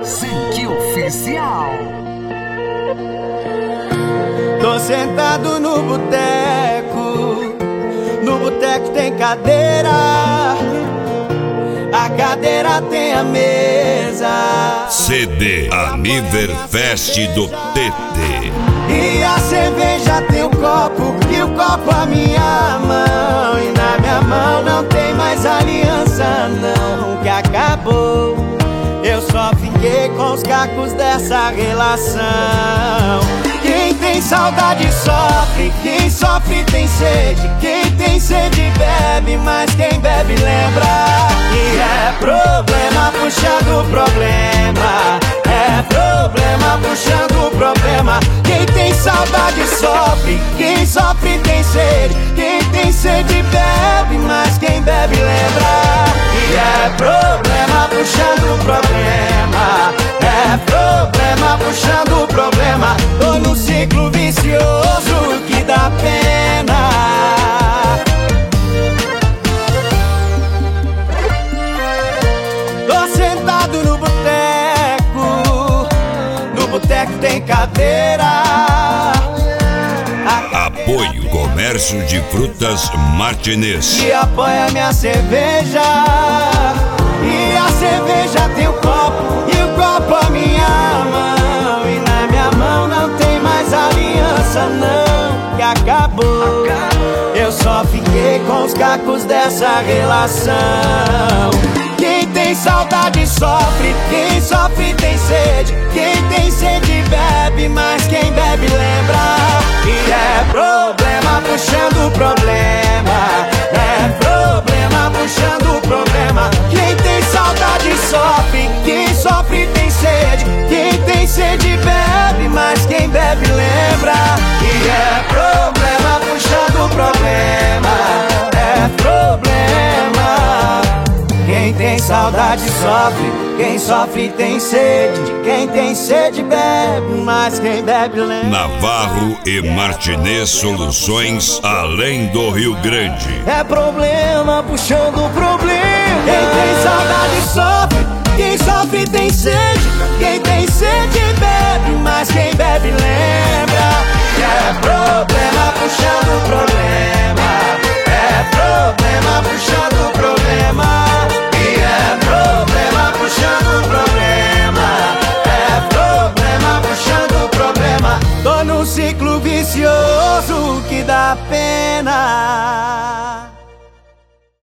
Zinc Oficial. Tô sentado no boteco. No boteco tem cadeira. A cadeira tem a mesa. CD Aniverfest do TT. E a cerveja tem o copo, e o copo a minha mão. E na minha mão não tem mais aliança não, que acabou. Eu só fiquei com os cacos dessa relação. Quem tem saudade sofre, quem sofre tem sede. Quem tem sede bebe, mas quem bebe lembra. E é problema puxando problema. É problema puxando problema. Quem tem saudade sofre, quem sofre tem sede. Quem tem sede bebe, mas quem bebe lembra. E é problema puxando problema. É problema puxando problema. Tô no ciclo vicioso que dá pena. Tô sentado no boteco. No boteco tem cadeira. Apoio Comércio de Frutas Martinez. E apoia minha cerveja. E a cerveja tem o copo, e o copo a minha mão. E na minha mão não tem mais aliança não, que acabou. Eu só fiquei com os cacos dessa relação. Quem tem saudade sofre, quem sofre tem sede. Quem tem sede bebe, mas quem bebe lembra. E é problema puxando problema. É problema puxando problema. Quem tem saudade sofre, quem sofre tem sede. Quem tem sede bebe, mas quem bebe lembra. E é problema puxando problema. É problema. Quem tem saudade sofre, quem sofre tem sede. Quem tem sede bebe, mas quem bebe lembra. Navarro e Martinez Soluções além do Rio Grande. É problema puxando problema. Quem tem saudade sofre, quem sofre tem sede. Quem tem sede bebe, mas quem bebe lembra. É problema puxando problema. É problema puxando problema. E é problema puxando problema. É problema puxando problema. Tô num ciclo vicioso que dá pena.